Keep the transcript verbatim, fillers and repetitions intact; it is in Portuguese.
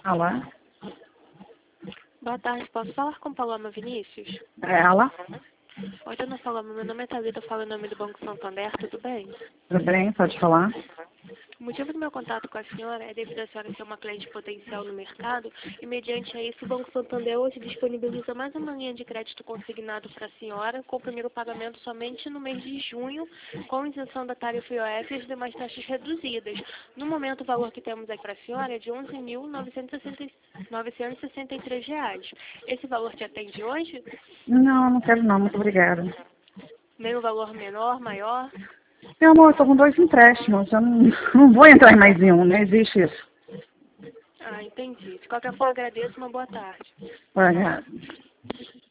Alô? Boa tarde, posso falar com Paloma Vinícius? É ela? Oi, dona Paloma, meu nome é Thalita, eu falo em nome do Banco Santander, tudo bem? Tudo bem? Pode falar? O motivo do meu contato com a senhora é devido a senhora ser uma cliente potencial no mercado e, mediante a isso, o Banco Santander hoje disponibiliza mais uma linha de crédito consignado para a senhora, com o primeiro pagamento somente no mês de junho, com isenção da tarifa I O F e as demais taxas reduzidas. No momento, o valor que temos aqui para a senhora é de onze mil novecentos e sessenta e três reais. Esse valor te atende hoje? Não, não quero não, muito obrigada. Nem o valor menor, maior? Meu amor, eu estou com dois empréstimos, eu não, não vou entrar em mais nenhum, não existe isso. Ah, entendi. De qualquer forma, agradeço, uma boa tarde. Obrigada.